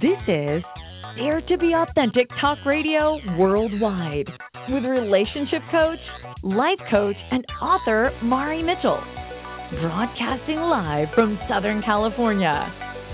This is Dare to be Authentic Talk Radio Worldwide with relationship coach, life coach, and author Mari Mitchell. Broadcasting live from Southern California.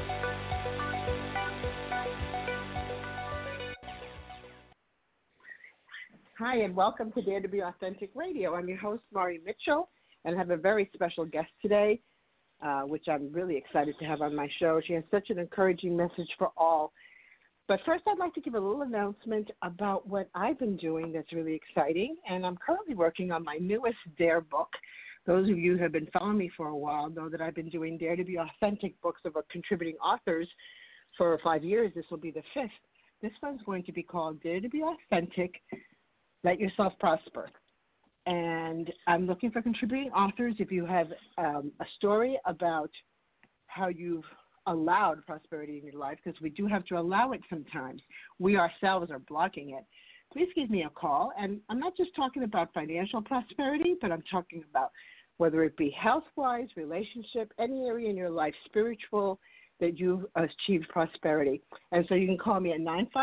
Hi, and welcome to Dare to be Authentic Radio. I'm your host, Mari Mitchell, and I have a very special guest today, which I'm really excited to have on my show. She has such an encouraging message for all. But first, I'd like to give a little announcement about what I've been doing that's really exciting, and I'm currently working on my newest Dare book. Those of you who have been following me for a while know that I've been doing Dare to be Authentic books of contributing authors for 5 years. This will be the fifth. This one's going to be called Dare to be Authentic, Let Yourself Prosper. And I'm looking for contributing authors. If you have a story about how you've allowed prosperity in your life, because we do have to allow it sometimes. We ourselves are blocking it. Please give me a call. And I'm not just talking about financial prosperity, but I'm talking about whether it be health-wise, relationship, any area in your life, spiritual, that you've achieved prosperity. And so you can call me at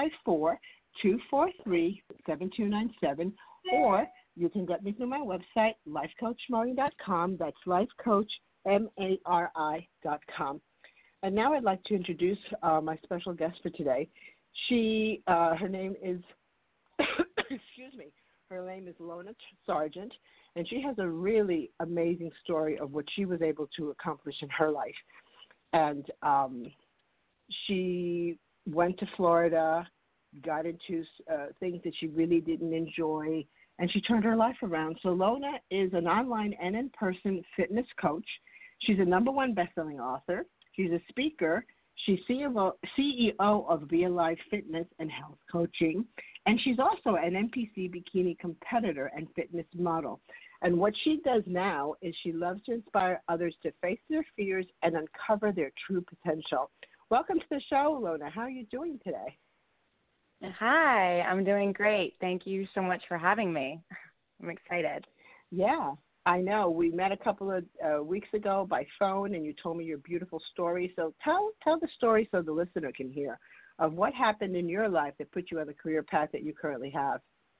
954-243-7297, or you can get me through my website, lifecoachmari.com. That's lifecoachmari.com. And now I'd like to introduce my special guest for today. Her name is, her name is Lona Sargent, and she has a really amazing story of what she was able to accomplish in her life. And she went to Florida, got into things that she really didn't enjoy, and she turned her life around. So Lona is an online and in-person fitness coach. She's a #1 best-selling author. She's a speaker. She's CEO of Be Alive Fitness and Health Coaching. And she's also an NPC bikini competitor and fitness model. And what she does now is she loves to inspire others to face their fears and uncover their true potential. Welcome to the show, Lona. How are you doing today? Hi, I'm doing great. Thank you so much for having me. I'm excited. Yeah, I know. We met a couple of weeks ago by phone, and you told me your beautiful story. So tell the story so the listener can hear of what happened in your life that put you on the career path that you currently have.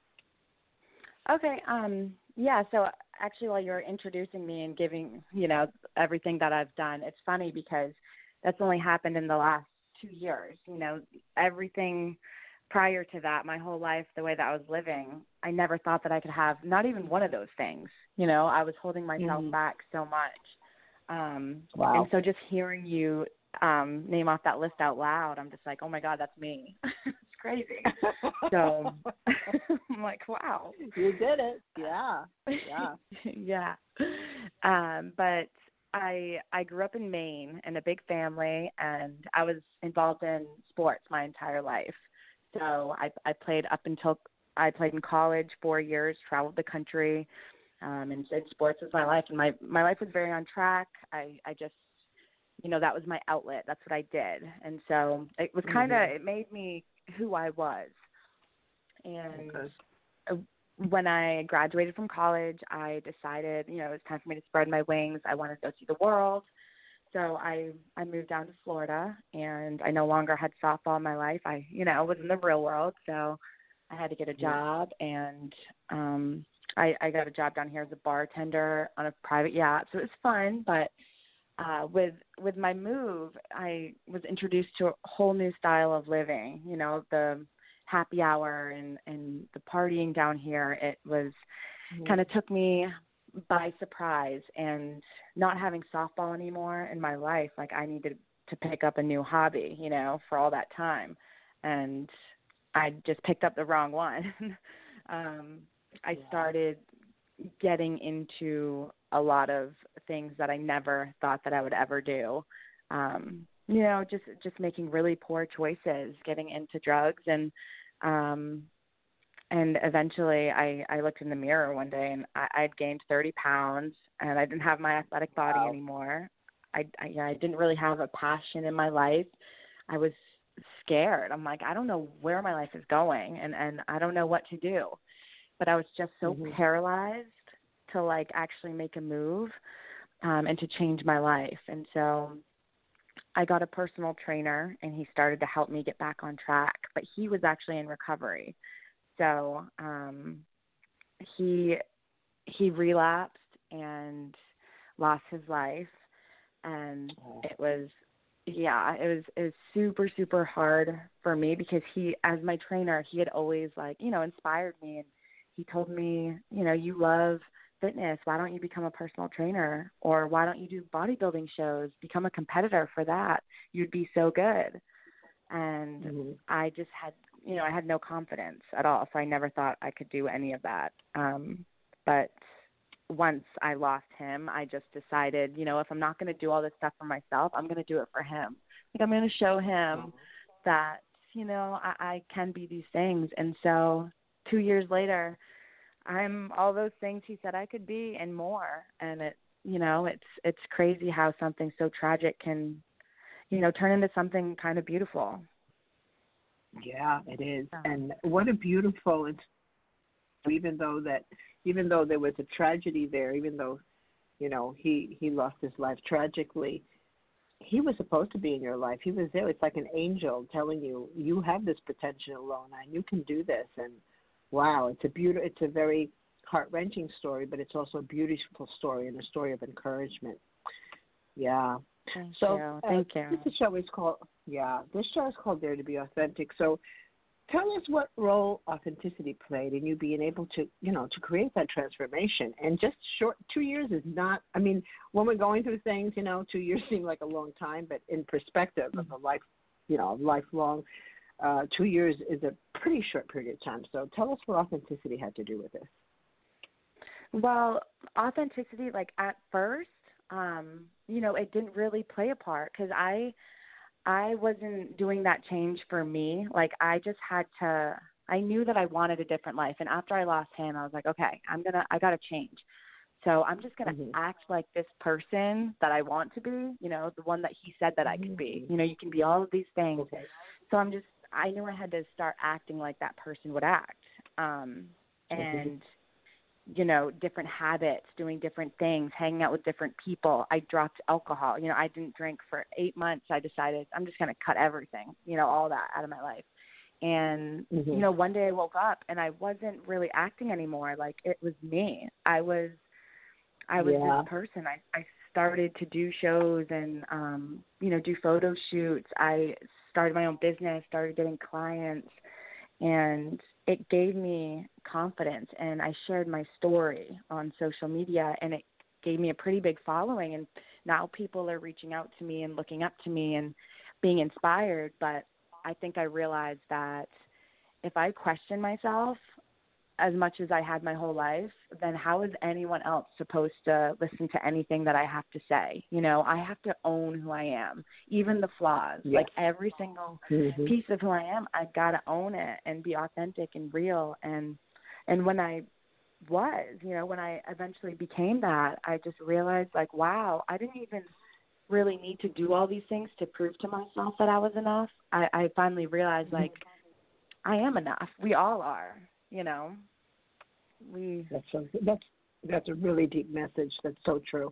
Okay. So actually, while you're introducing me and giving, everything that I've done, it's funny because that's only happened in the last 2 years. Everything prior to that, my whole life, the way that I was living, I never thought that I could have not even one of those things. I was holding myself back so much. Wow. And so just hearing you name off that list out loud, I'm just like, oh my God, that's me. It's crazy. So I'm like, wow. You did it. Yeah. Yeah. But I grew up in Maine in a big family, and I was involved in sports my entire life. So I played in college 4 years, traveled the country, and said sports was my life. And my life was very on track. I just, that was my outlet. That's what I did. And so it was it made me who I was. And when I graduated from college, I decided, it was time for me to spread my wings. I wanted to go see the world. So I moved down to Florida, and I no longer had softball in my life. I was in the real world, so I had to get a job, and I got a job down here as a bartender on a private yacht. So it was fun, but with my move, I was introduced to a whole new style of living. The happy hour and the partying down here. It was kind of took me by surprise, and not having softball anymore in my life, like I needed to pick up a new hobby, for all that time. And I just picked up the wrong one. I started getting into a lot of things that I never thought that I would ever do. Just making really poor choices, getting into drugs, and eventually I looked in the mirror one day, and I'd gained 30 pounds, and I didn't have my athletic body anymore. I didn't really have a passion in my life. I was scared. I'm like, I don't know where my life is going, and I don't know what to do. But I was just so paralyzed to actually make a move and to change my life. And so I got a personal trainer, and he started to help me get back on track. But he was actually in recovery, so he relapsed and lost his life, and it was super, super hard for me because he, as my trainer, he had always inspired me, and he told me, you love fitness, why don't you become a personal trainer, or why don't you do bodybuilding shows, become a competitor for that, you'd be so good. And I just had, I had no confidence at all, so I never thought I could do any of that. But once I lost him, I just decided, if I'm not going to do all this stuff for myself, I'm going to do it for him. Like, I'm going to show him that, I can be these things. And so 2 years later, I'm all those things he said I could be and more. And it's crazy how something so tragic can, turn into something kind of beautiful. Yeah, it is. And what a beautiful, even though there was a tragedy there, even though, he lost his life tragically, he was supposed to be in your life. He was there. It's like an angel telling you, you have this potential, Lona, and you can do this. And wow, it's a very heart-wrenching story, but it's also a beautiful story and a story of encouragement. Yeah. Thank you. This show is called Dare to Be Authentic. So tell us what role authenticity played in you being able to, to create that transformation. And just 2 years is not, when we're going through things, 2 years seem like a long time, but in perspective of a life, lifelong, 2 years is a pretty short period of time. So tell us what authenticity had to do with this. Well, authenticity, at first, it didn't really play a part because I wasn't doing that change for me. I just I knew that I wanted a different life. And after I lost him, I was like, okay, I got to change. So I'm just going to act like this person that I want to be, the one that he said that I could be. You can be all of these things. Okay. So I knew I had to start acting like that person would act. And different habits, doing different things, hanging out with different people. I dropped alcohol. I didn't drink for 8 months. I decided I'm just going to cut everything, all that out of my life. And, one day I woke up and I wasn't really acting anymore. It was me. I was this person. I started to do shows and, do photo shoots. I started my own business, started getting clients, and it gave me confidence, and I shared my story on social media, and it gave me a pretty big following, and now people are reaching out to me and looking up to me and being inspired. But I think I realized that if I question myself as much as I had my whole life, then how is anyone else supposed to listen to anything that I have to say? I have to own who I am, even the flaws. Yes. Every single piece of who I am, I've got to own it and be authentic and real. And when I when I eventually became that, I just realized, wow, I didn't even really need to do all these things to prove to myself that I was enough. I finally realized, I am enough. We all are. That's a really deep message. That's so true.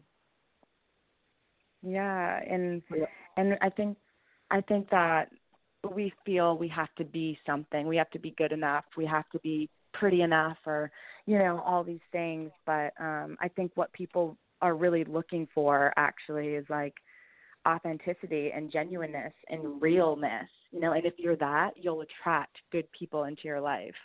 Yeah, and I think that we feel we have to be something. We have to be good enough. We have to be pretty enough, or all these things. But I think what people are really looking for actually is authenticity and genuineness and realness. And if you're that, you'll attract good people into your life.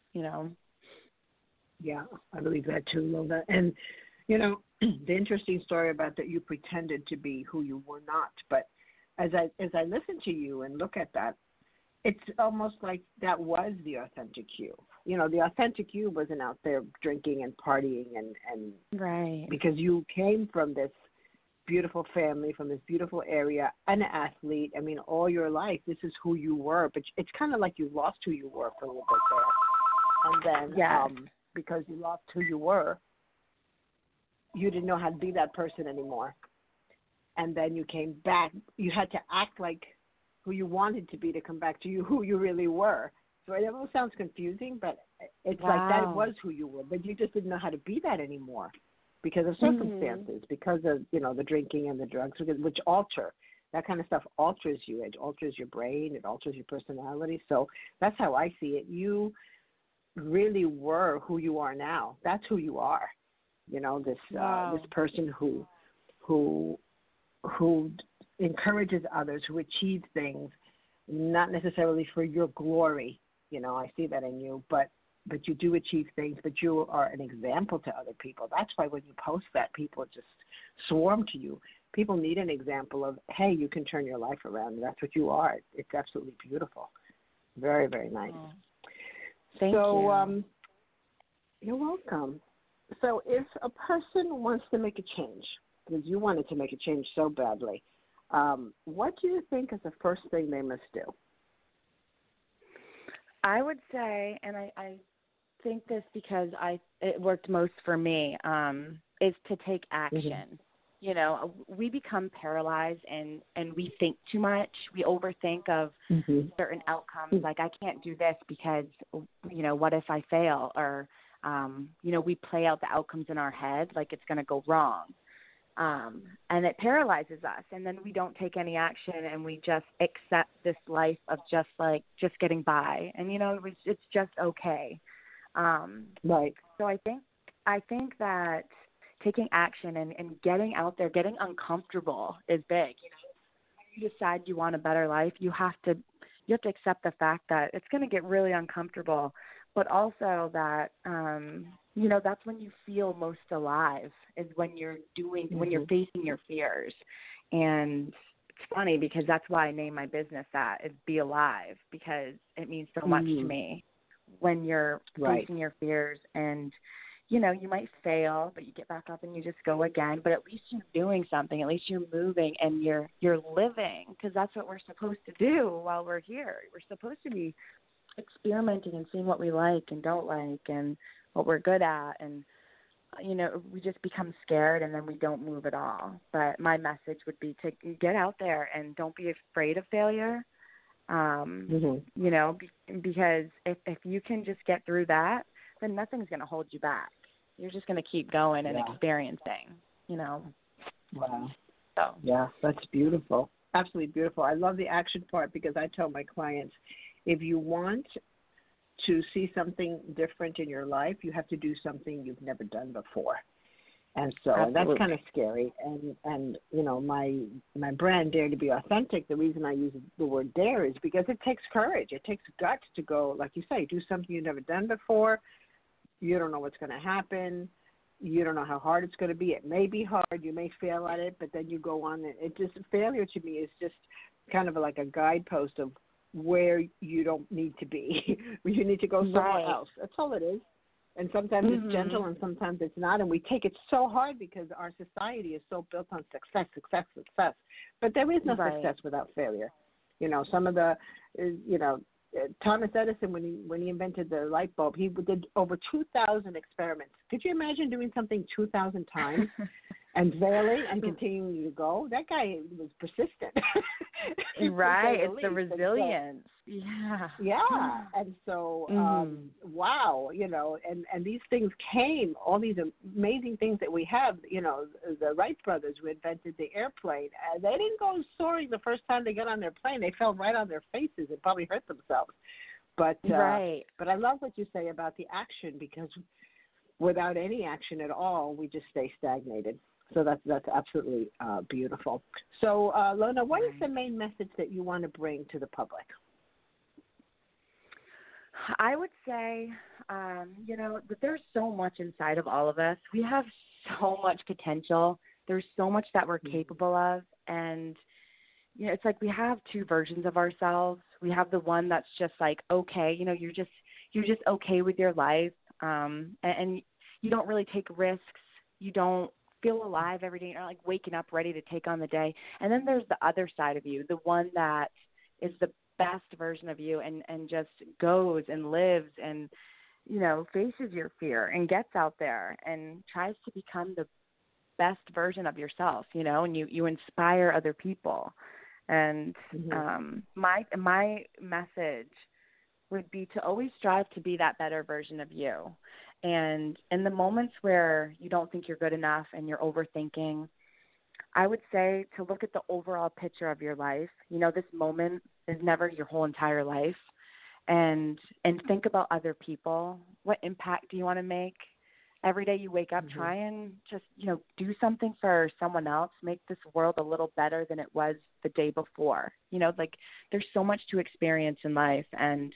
Yeah, I believe that too, Lona. And, the interesting story about that you pretended to be who you were not. But as I listen to you and look at that, it's almost like that was the authentic you. The authentic you wasn't out there drinking and partying and right. Because you came from this beautiful family, from this beautiful area, an athlete. All your life, this is who you were. But it's kind of like you lost who you were for a little bit there. And then because you lost who you were, you didn't know how to be that person anymore. And then you came back. You had to act like who you wanted to be to come back to who you really were. So it almost sounds confusing, but it's like that was who you were. But you just didn't know how to be that anymore because of circumstances, because of, the drinking and the drugs, which alter. that kind of stuff alters you. It alters your brain. It alters your personality. So that's how I see it. You really were who you are now. That's who you are. You know, this person who encourages others, who achieves things, not necessarily for your glory. You know, I see that in you, but you do achieve things, but you are an example to other people. That's why when you post that, people just swarm to you. People need an example of, hey, you can turn your life around. That's what you are. It's absolutely beautiful. Very, very nice. Oh, thank you. You're welcome. So if a person wants to make a change, because you wanted to make a change so badly, what do you think is the first thing they must do? I would say, and I think this because it worked most for me, is to take action. Mm-hmm. You know, we become paralyzed and we think too much. We overthink of certain outcomes. Like, I can't do this because, you know, what if I fail? Or, you know, we play out the outcomes in our head like it's going to go wrong. And it paralyzes us. And then we don't take any action and we just accept this life of just getting by. And, you know, it's just okay. Right. So I think that taking action and getting out there, getting uncomfortable is big. You know, when you decide you want a better life, you have to accept the fact that it's going to get really uncomfortable, but also that, you know, that's when you feel most alive, is when you're when you're facing your fears. And it's funny because that's why I named my business that, is Be Alive, because it means so much to me when you're facing your fears. And you know, you might fail, but you get back up and you just go again. But at least you're doing something. At least you're moving and you're living, because that's what we're supposed to do while we're here. We're supposed to be experimenting and seeing what we like and don't like and what we're good at. And, you know, we just become scared and then we don't move at all. But my message would be to get out there and don't be afraid of failure. You know, because if you can just get through that, then nothing's going to hold you back. You're just going to keep going and experiencing, you know. Wow. So. Yeah, that's beautiful. Absolutely beautiful. I love the action part, because I tell my clients, if you want to see something different in your life, you have to do something you've never done before. And so that's kind of scary. And you know, my brand, Dare to Be Authentic, the reason I use the word dare is because it takes courage. It takes guts to go, like you say, do something you've never done before. You don't know what's going to happen. You don't know how hard it's going to be. It may be hard. You may fail at it, but then you go on. Failure to me is just kind of like a guidepost of where you don't need to be. You need to go somewhere else. That's all it is. And sometimes it's gentle and sometimes it's not. And we take it so hard because our society is so built on success. But there is no success without failure. You know, some of the, you know, Thomas Edison, when he invented the light bulb, he did over 2,000 experiments. Could you imagine doing something 2,000 times and failing and continuing to go? That guy was persistent. Right. It's the resilience. Yeah. And so, wow, you know, and these things came, all these amazing things that we have, you know, the Wright brothers who invented the airplane. They didn't go soaring the first time they got on their plane. They fell right on their faces and probably hurt themselves. But but I love what you say about the action, because without any action at all, we just stay stagnated. So that's absolutely beautiful. So, Lona, what is the main message that you want to bring to the public? I would say, you know, that there's so much inside of all of us. We have so much potential. There's so much that we're capable of. And, you know, it's like we have two versions of ourselves. We have the one that's just like, okay, you know, you're just okay with your life. And you don't really take risks. You don't feel alive every day. You're not like waking up ready to take on the day. And then there's the other side of you, the one that is the best version of you and just goes and lives and, you know, faces your fear and gets out there and tries to become the best version of yourself, you know, and you inspire other people. And my message would be to always strive to be that better version of you. And in the moments where you don't think you're good enough and you're overthinking, I would say to look at the overall picture of your life. You know, this moment is never your whole entire life. And think about other people. What impact do you want to make? Every day you wake up, try and just, do something for someone else. Make this world a little better than it was the day before. There's so much to experience in life, and,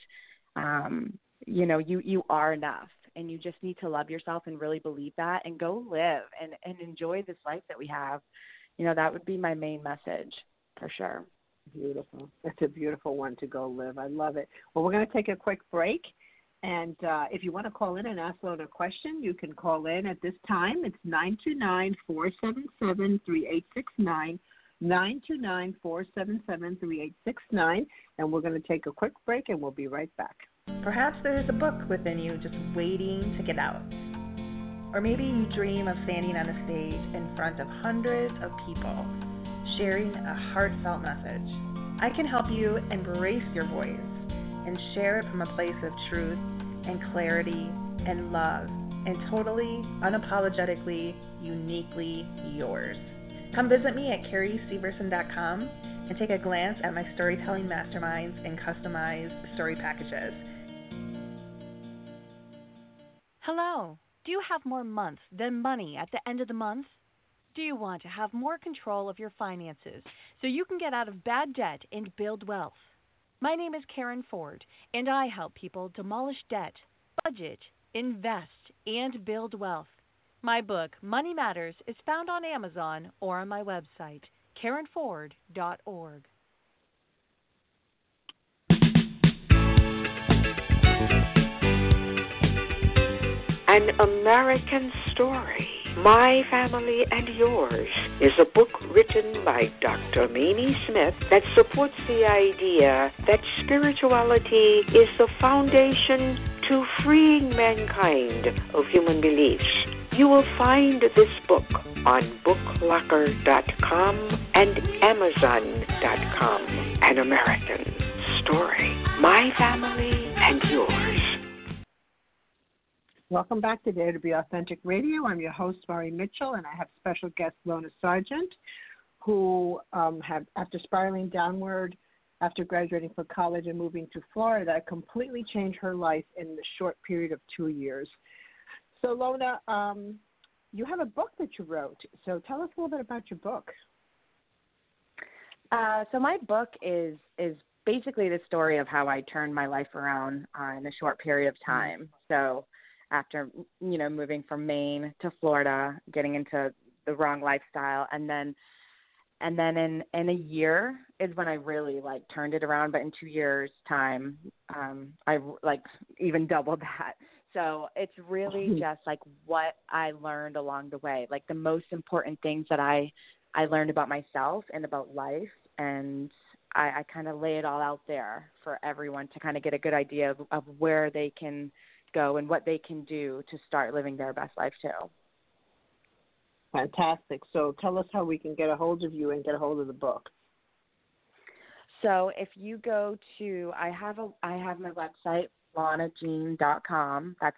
you are enough, and you just need to love yourself and really believe that and go live and enjoy this life that we have. That would be my main message for sure. Beautiful. It's a beautiful one to go live. I love it. Well, we're going to take a quick break. And if you want to call in and ask Lona a question, you can call in at this time. It's 929-477-3869, 929-477-3869. And we're going to take a quick break, and we'll be right back. Perhaps there is a book within you just waiting to get out. Or maybe you dream of standing on a stage in front of hundreds of people, sharing a heartfelt message. I can help you embrace your voice and share it from a place of truth and clarity and love, and totally, unapologetically, uniquely yours. Come visit me at CarrieSeverson.com and take a glance at my storytelling masterminds and customized story packages. Hello. Do you have more months than money at the end of the month? Do you want to have more control of your finances so you can get out of bad debt and build wealth? My name is Karen Ford, and I help people demolish debt, budget, invest, and build wealth. My book, Money Matters, is found on Amazon or on my website, KarenFord.org. An American Story, My Family and Yours, is a book written by Dr. Mamie Smith that supports the idea that spirituality is the foundation to freeing mankind of human beliefs. You will find this book on booklocker.com and amazon.com. An American Story, My Family and Yours. Welcome back to Dare to Be Authentic Radio. I'm your host, Mari Mitchell, and I have special guest Lona Sargent, who after spiraling downward after graduating from college and moving to Florida, completely changed her life in the short period of 2 years. So, Lona, you have a book that you wrote. So tell us a little bit about your book. So my book is basically the story of how I turned my life around in a short period of time. So after, moving from Maine to Florida, getting into the wrong lifestyle, and then in a year is when I really turned it around. But in 2 years' time, I even doubled that. So it's really just what I learned along the way, the most important things that I learned about myself and about life, and I kind of lay it all out there for everyone to kind of get a good idea of where they can go and what they can do to start living their best life too. Fantastic. So tell us how we can get a hold of you and get a hold of the book. So if you go to, I have my website, LonaJean.com. That's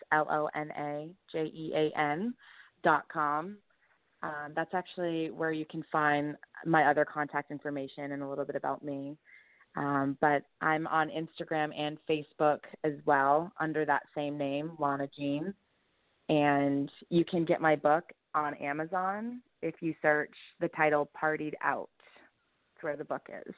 LonaJean.com. That's actually where you can find my other contact information and a little bit about me. But I'm on Instagram and Facebook as well under that same name, Lona Jean. And you can get my book on Amazon if you search the title Partied Out. That's where the book is.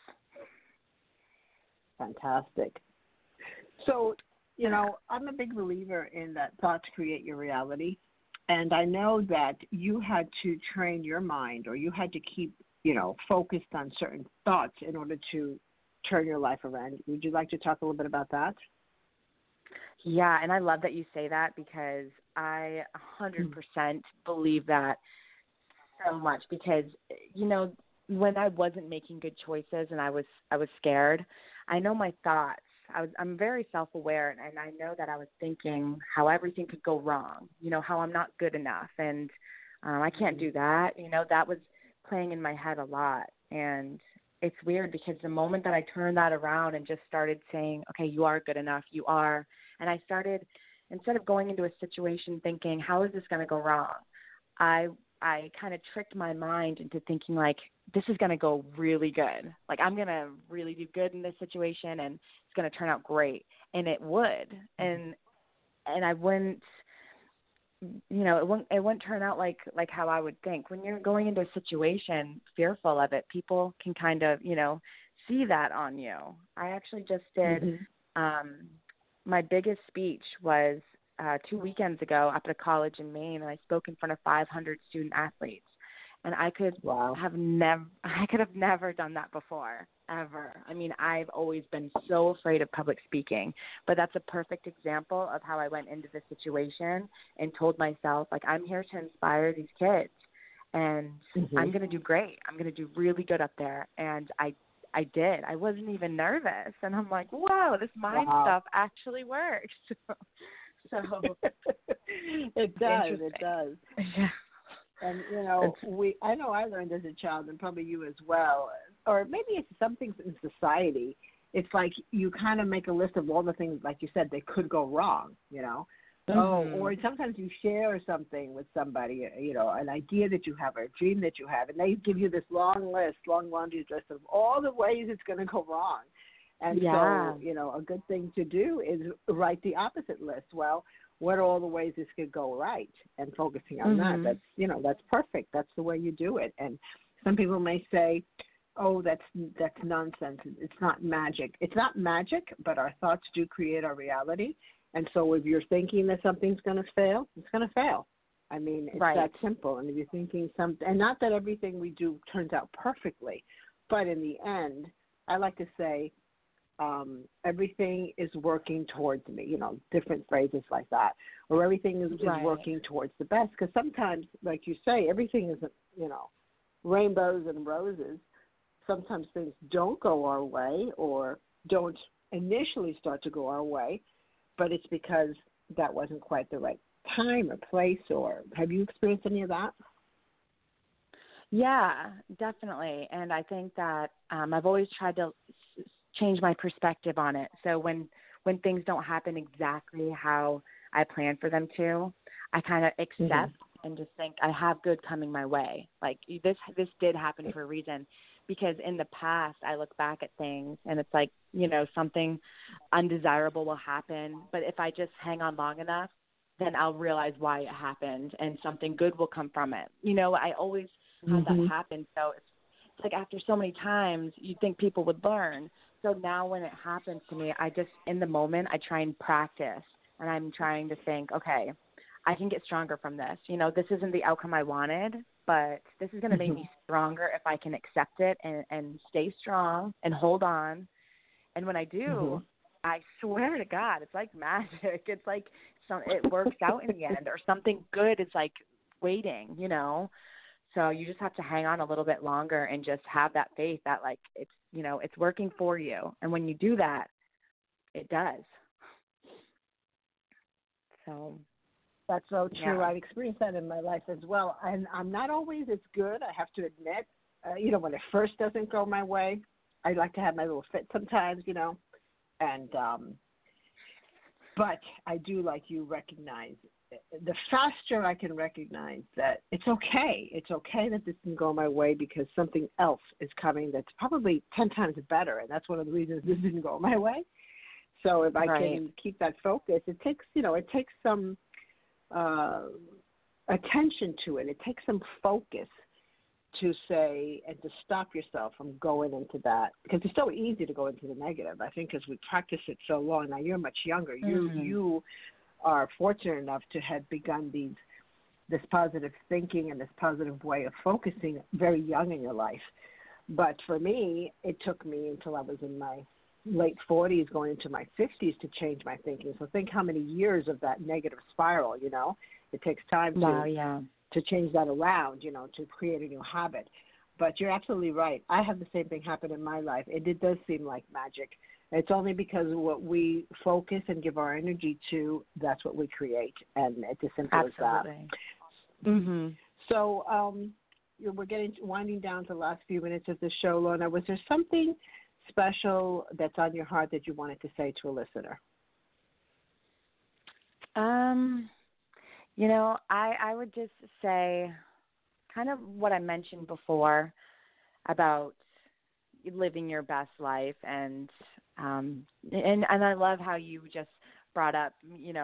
Fantastic. So, I'm a big believer in that thoughts create your reality. And I know that you had to train your mind, or you had to keep, focused on certain thoughts in order to turn your life around. Would you like to talk a little bit about that? Yeah, and I love that you say that, because I 100% believe that so much, because, when I wasn't making good choices and I was scared, I know my thoughts. I'm very self-aware, and I know that I was thinking how everything could go wrong, how I'm not good enough, and I can't do that. That was playing in my head a lot. And it's weird, because the moment that I turned that around and just started saying, okay, you are good enough, you are, and I started, instead of going into a situation thinking, how is this going to go wrong, I I kind of tricked my mind into thinking like, this is going to go really good. Like I'm going to really do good in this situation and it's going to turn out great. And it would. And I wouldn't, it wouldn't turn out like how I would think. When you're going into a situation fearful of it, people can kind of, see that on you. I actually just did, my biggest speech was 2 weekends ago up at a college in Maine, and I spoke in front of 500 student athletes. And I could have never done that before, ever. I mean, I've always been so afraid of public speaking, but that's a perfect example of how I went into the situation and told myself, like, I'm here to inspire these kids, and I'm going to do great. I'm going to do really good up there. And I did. I wasn't even nervous. And I'm like, whoa, this mind stuff actually works. So it does. Yeah. And, I know I learned as a child, and probably you as well, or maybe it's some things in society. It's like you kind of make a list of all the things, like you said, that could go wrong, or sometimes you share something with somebody, an idea that you have or a dream that you have, and they give you this long laundry list of all the ways it's going to go wrong. And so, a good thing to do is write the opposite list. Well, what are all the ways this could go right, and focusing on that. That's perfect. That's the way you do it. And some people may say, oh, that's nonsense. It's not magic. It's not magic, but our thoughts do create our reality. And so if you're thinking that something's going to fail, it's going to fail. I mean, it's that simple. And if you're thinking something, and not that everything we do turns out perfectly, but in the end, I like to say, everything is working towards me, different phrases like that, or everything is working towards the best. Because sometimes, like you say, everything isn't, rainbows and roses. Sometimes things don't go our way or don't initially start to go our way, but it's because that wasn't quite the right time or place. Or have you experienced any of that? Yeah, definitely. And I think that I've always tried to change my perspective on it. So when things don't happen exactly how I plan for them to, I kind of accept and just think I have good coming my way. Like this did happen for a reason, because in the past I look back at things and it's like, something undesirable will happen. But if I just hang on long enough, then I'll realize why it happened and something good will come from it. I always have that happen. So it's like after so many times, you'd think people would learn. So now when it happens to me, I just, in the moment, I try and practice, and I'm trying to think, okay, I can get stronger from this. This isn't the outcome I wanted, but this is going to make me stronger if I can accept it and stay strong and hold on. And when I do, I swear to God, it's like magic. It's like it works out in the end, or something good is like waiting, So you just have to hang on a little bit longer and just have that faith that like it's, it's working for you. And when you do that, it does. So that's so true. I've experienced that in my life as well. And I'm not always as good, I have to admit. When it first doesn't go my way, I like to have my little fit sometimes, and but I do, like you, recognize the faster I can recognize that it's okay. It's okay that this didn't go my way because something else is coming that's probably 10 times better, and that's one of the reasons this didn't go my way. So if I can keep that focus, it takes some attention to it. It takes some focus to say and to stop yourself from going into that, because it's so easy to go into the negative. I think because we practice it so long. Now you're much younger. You are fortunate enough to have begun this positive thinking and this positive way of focusing very young in your life. But for me, it took me until I was in my late 40s, going into my 50s to change my thinking. So think how many years of that negative spiral, it takes time to change that around, to create a new habit. But you're absolutely right. I have the same thing happen in my life. It does seem like magic. It's only because of what we focus and give our energy to, that's what we create. And it's as simple as that. So we're winding down to the last few minutes of the show, Lorna. Was there something special that's on your heart that you wanted to say to a listener? I would just say kind of what I mentioned before about living your best life, and I love how you just brought up,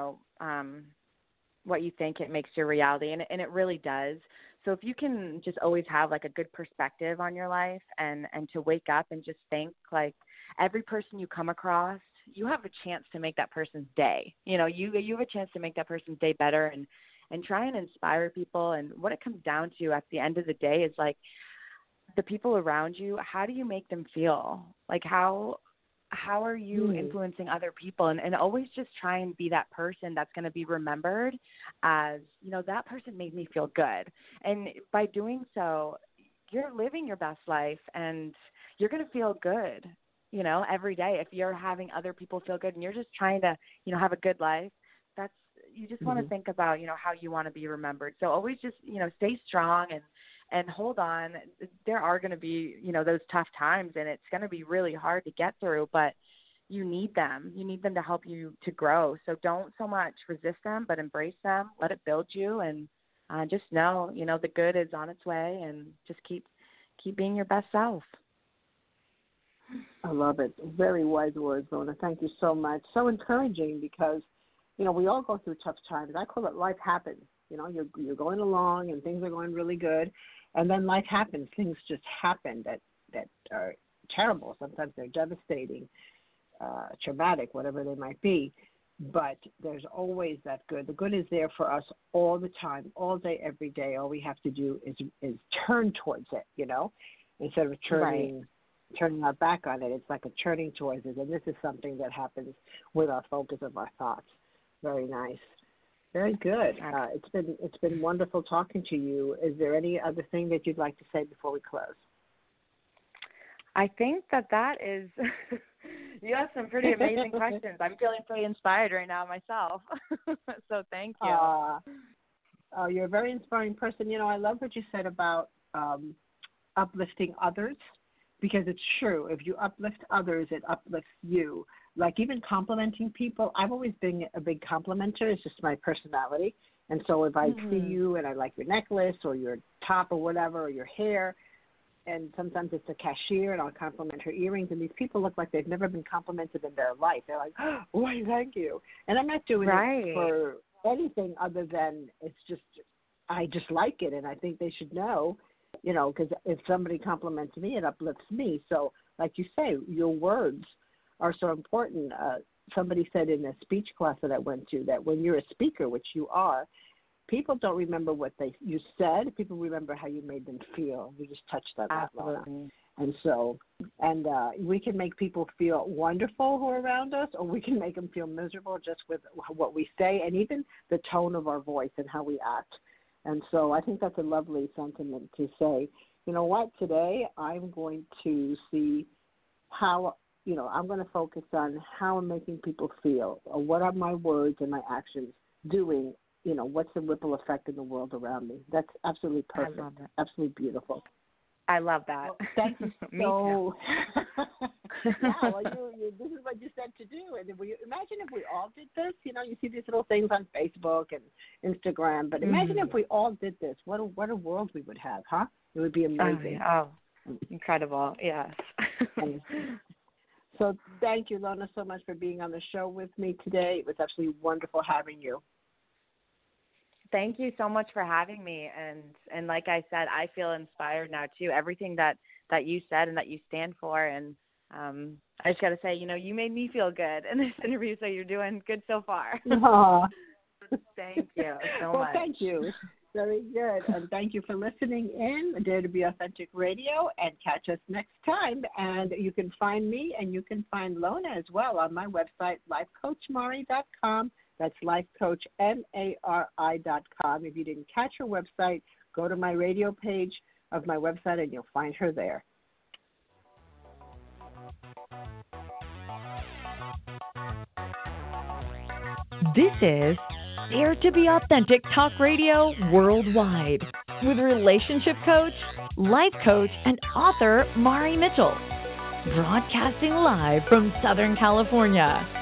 what you think it makes your reality, and it really does. So if you can just always have like a good perspective on your life, and to wake up and just think like every person you come across, you have a chance to make that person's day. You have a chance to make that person's day better, and try and inspire people. And what it comes down to at the end of the day is like the people around you, how do you make them feel? Like how are you influencing other people? And always just try and be that person that's going to be remembered as, that person made me feel good. And by doing so, you're living your best life, and you're going to feel good, every day. If you're having other people feel good and you're just trying to, have a good life, you just want to think about, how you want to be remembered. So always just, stay strong and hold on. There are going to be, those tough times, and it's going to be really hard to get through, but you need them. You need them to help you to grow. So don't so much resist them, but embrace them. Let it build you, and just know, the good is on its way, and just keep being your best self. I love it. Very wise words, Lona. Thank you so much. So encouraging, because, we all go through tough times. I call it life happens. You're going along and things are going really good, and then life happens. Things just happen that are terrible. Sometimes they're devastating, traumatic, whatever they might be. But there's always that good. The good is there for us all the time, all day, every day. All we have to do is turn towards it, instead of turning our back on it. It's like a turning towards it. And this is something that happens with our focus of our thoughts. Very nice. Very good. It's been wonderful talking to you. Is there any other thing that you'd like to say before we close? I think that is you have some pretty amazing questions. I'm feeling pretty inspired right now myself. So thank you. You're a very inspiring person. I love what you said about uplifting others, because it's true. If you uplift others, it uplifts you. Like even complimenting people, I've always been a big complimenter. It's just my personality. And so if I see you and I like your necklace or your top or whatever, or your hair, and sometimes it's a cashier and I'll compliment her earrings, and these people look like they've never been complimented in their life. They're like, oh, thank you. And I'm not doing it for anything other than I just like it, and I think they should know, because if somebody compliments me, it uplifts me. So like you say, your words are so important. Somebody said in a speech class that I went to that when you're a speaker, which you are, people don't remember what you said. People remember how you made them feel. You just touched on that, Lona. And so, we can make people feel wonderful who are around us, or we can make them feel miserable just with what we say, and even the tone of our voice and how we act. And so I think that's a lovely sentiment to say, you know what, today I'm going to see how, I'm going to focus on how I'm making people feel, or what are my words and my actions doing, what's the ripple effect in the world around me. That's absolutely perfect. I love that. Absolutely beautiful. I love that. Well, thank you so. This is what you said to do. And imagine if we all did this. You see these little things on Facebook and Instagram, but imagine if we all did this. What a world we would have, huh? It would be amazing. Oh, incredible. Yes. So thank you, Lona, so much for being on the show with me today. It was absolutely wonderful having you. Thank you so much for having me. And like I said, I feel inspired now too. Everything that you said and that you stand for. And I just got to say, you made me feel good in this interview, so you're doing good so far. Thank you so much. Thank you. Very good. And thank you for listening in Dare to Be Authentic Radio, and catch us next time. And you can find me and you can find Lona as well on my website, lifecoachmari.com. That's lifecoachmari.com. If you didn't catch her website, go to my radio page of my website and you'll find her there. This is Dare to Be Authentic Talk Radio Worldwide with relationship coach, life coach, and author Mari Mitchell. Broadcasting live from Southern California.